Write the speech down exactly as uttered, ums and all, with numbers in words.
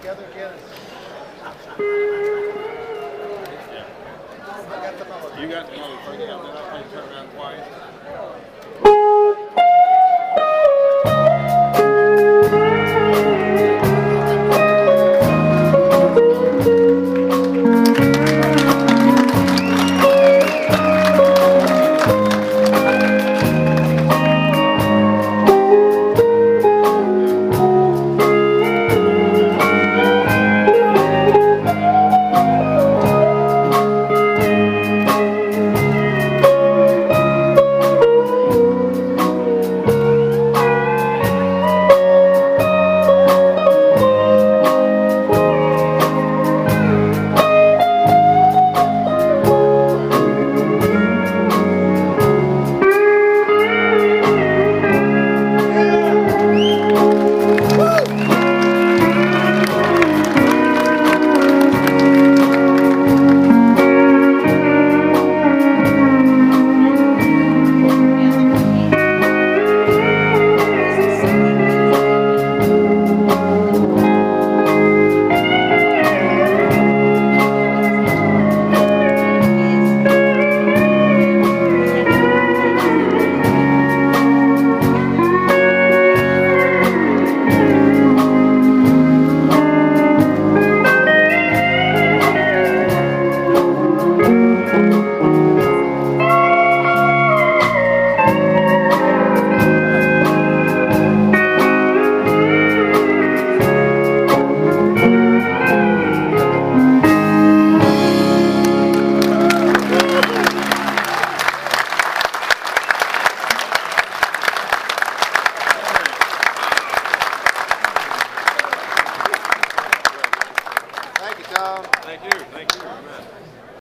together again. You got the melody first, then I'll play turn around twice. Thank you, Tom. Thank you, thank you. Amen.